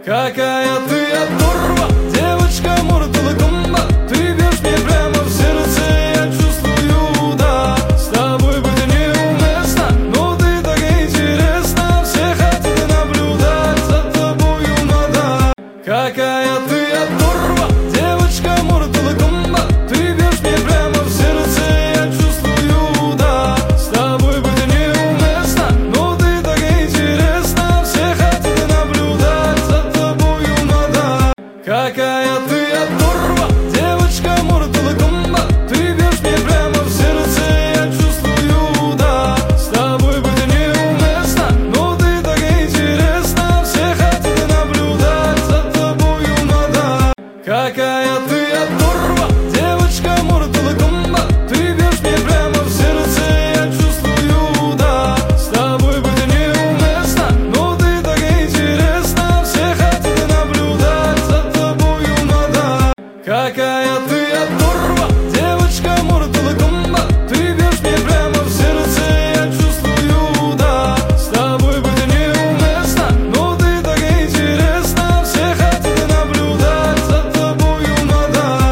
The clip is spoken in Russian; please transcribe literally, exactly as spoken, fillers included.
Какая ты оторва, девочка мурталакумба. Ты бьешь мне прямо в сердце, я чувствую, да. С тобой быть неуместно, но ты так интересна. Все хотят наблюдать за тобою, мадам. Какая ты оторва, девочка мурталакумба. Ты бьешь мне прямо в сердце, я чувствую, да. С тобой быть неуместно, но ты так интересна. Все хотят наблюдать за тобою, мадам. Какая ты оторва, девочка мурталакумба. Ты бьешь мне прямо в сердце, я чувствую, да. С тобой быть неуместно, но ты так интересна. Все хотят наблюдать за тобою, мадам. Какая ты оторва, девочка мурталакумба. Ты бьешь мне прямо в сердце, я чувствую, да. С тобой быть неуместно, но ты так интересна. Все хотят наблюдать за тобою, мадам. Какая ты оторва.